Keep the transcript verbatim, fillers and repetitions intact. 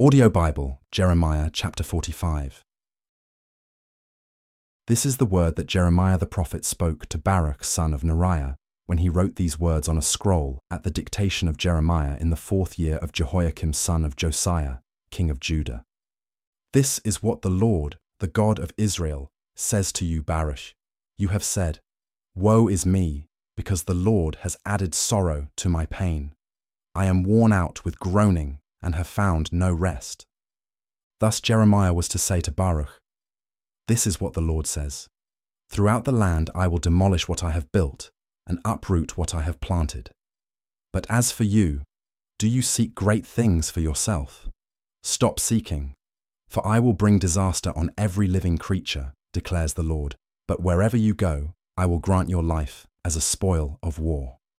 Audio Bible, Jeremiah chapter forty-five. This is the word that Jeremiah the prophet spoke to Baruch son of Neriah, when he wrote these words on a scroll at the dictation of Jeremiah in the fourth year of Jehoiakim son of Josiah, king of Judah. This is what the Lord, the God of Israel, says to you, Baruch. You have said, "Woe is me, because the Lord has added sorrow to my pain. I am worn out with groaning and have found no rest." Thus Jeremiah was to say to Baruch, "This is what the Lord says. Throughout the land I will demolish what I have built and uproot what I have planted. But as for you, do you seek great things for yourself? Stop seeking, for I will bring disaster on every living creature, declares the Lord. But wherever you go, I will grant your life as a spoil of war."